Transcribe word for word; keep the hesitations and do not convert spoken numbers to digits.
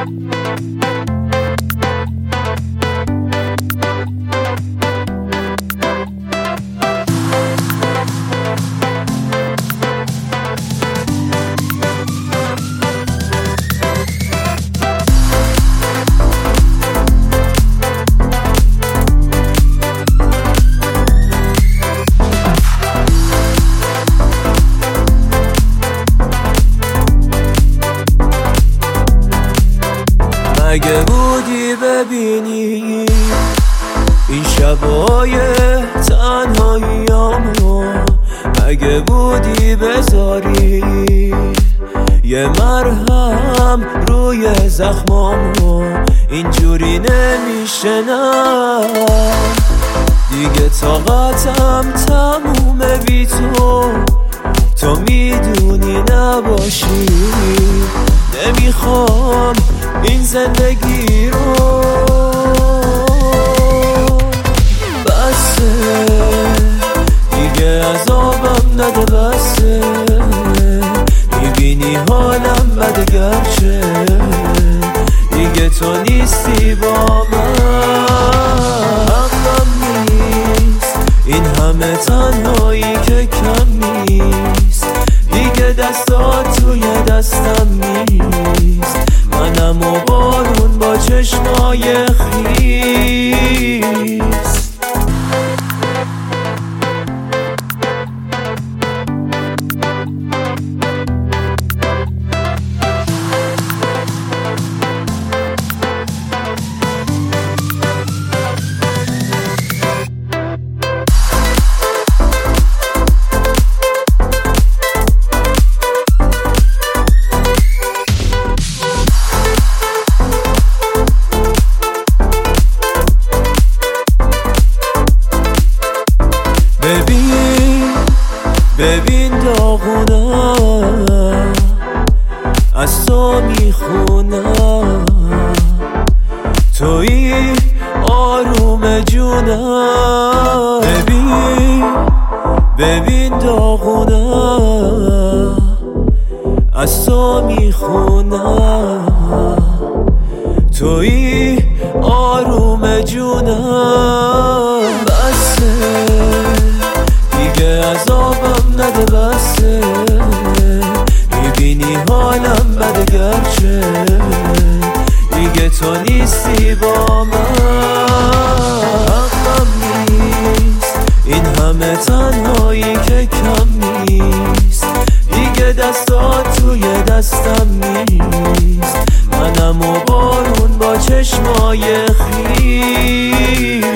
مگه بودی ببینی این شبای تنهاییامو، مگه بودی بذاری یه مرهم روی زخمامو، اینجوری نمیشه نه دیگه، طاقتم تمومه بی تو، تو میدونی نباشی، نمیخوام این زندگی رو، بسه دیگه عذابم نده، بسه میبینی حالم بده، گرچه دیگه تو نیستی با من، حقم نیست این همه تنهایی که کم نیست، دیگه دستات توی دستم نیست، منم و بارون با چشمای خیس. ببین ببین داغونم از تو میخونم، تویی آروم جونم، ببین ببین داغونم از تو میخونم، تویی آروم جونم، بسه دیگه عذابم نده، بسه میبینی حالم بده، گرچه دیگه تو نیستی با من، حقم نیست این همه تنهایی که کم نیست، دیگه دستات توی دستم نیست، منم و بارون با چشمای خیس.